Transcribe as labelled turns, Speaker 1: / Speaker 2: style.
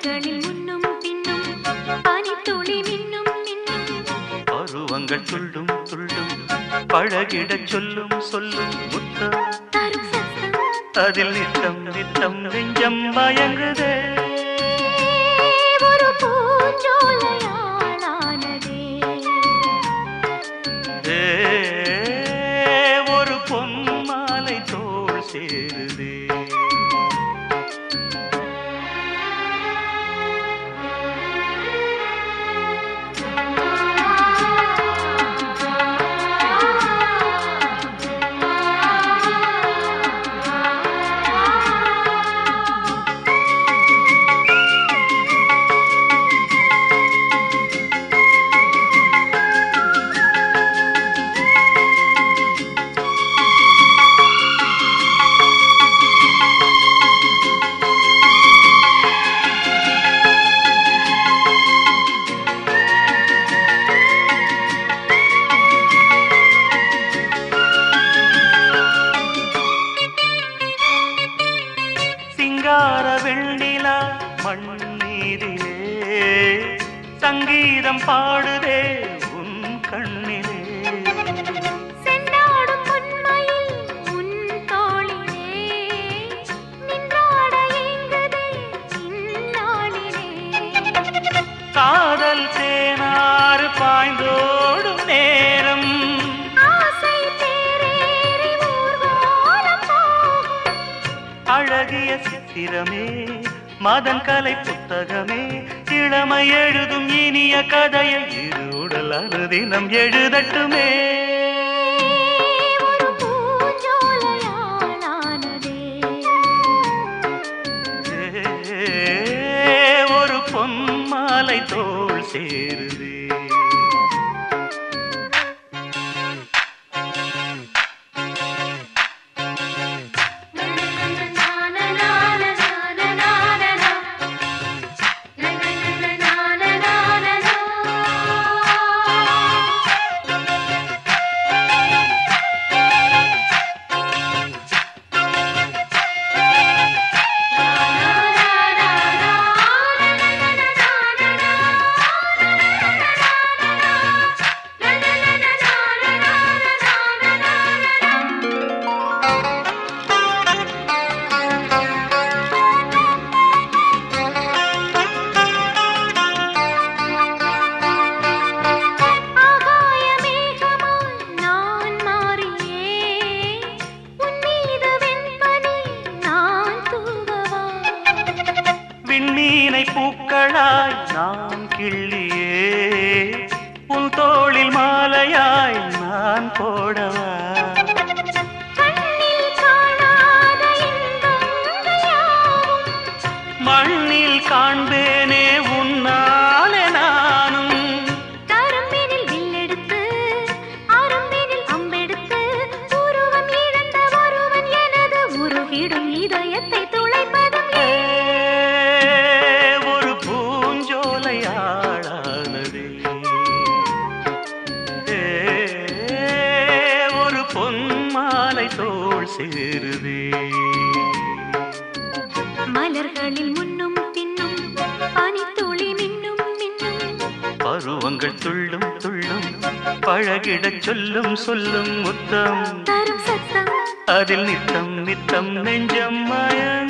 Speaker 1: மலர்களில் முன்னும் பின்னும் பனித்துளி மின்னும் மின்னும்
Speaker 2: பருவங்கள் துள்ளும் துள்ளும் பழகிடச் சொல்லும் சொல்லும் முத்தம்
Speaker 1: தரும் சத்தம்
Speaker 2: அதில் நித்தம் நித்தம் நெஞ்சம் மயங்குதே
Speaker 1: ஒரு பூஞ்சோலையாளானதே
Speaker 2: ஒரு பொன்மாலை தோள் சேருதே சிங்கார வெண்ணிலா மண்ணீரிலே சங்கீதம் பாடுதே உன் கண்ணிலே
Speaker 1: செண்டாடும் பொன்மையில் உன் தோளிலே நின்றாட ஏங்குதே இந்நாளிலே
Speaker 2: காதல் தேனாறு பாய்ந்தோடும் நேரம்
Speaker 1: ஆசை தேரேறி ஊர்வலம் போகும்
Speaker 2: அழகிய சித்திரமே மதன் கலை புத்தகமே இளமை எழுதும் இனிய கதையை இரு உடல் அனுதினம் எழுதட்டுமே
Speaker 1: ஒரு பூஞ்சோலையாளானதே
Speaker 2: ஒரு பொன்மாலை தோள் சேருதே விண்மீனை பூக்களாய் நான் கிள்ளியே உன் தோளில் மாலையாய் நான் போடவா மண்ணில் காண்பேனே உன்னாலே நானும்
Speaker 1: கரும்பினில் வில்லெடுத்து அரும்பினில் அம்பெடுத்து உருவம் இழந்த ஒருவன் எனது உருகிடும் இதயத்தை துளைப்பதும்
Speaker 2: ஒரு பூஞ்சோலையாளானதே ஒரு பொன்மாலை தோள் சேருதே
Speaker 1: மலர்களில் முன்னும் பின்னும் பனித்துளி மின்னும் மின்னும்
Speaker 2: பருவங்கள் துள்ளும் துள்ளும் பழகிடச் சொல்லும் சொல்லும் முத்தம்
Speaker 1: தரும் சத்தம்
Speaker 2: அதில் நித்தம் நித்தம் நெஞ்சம் மய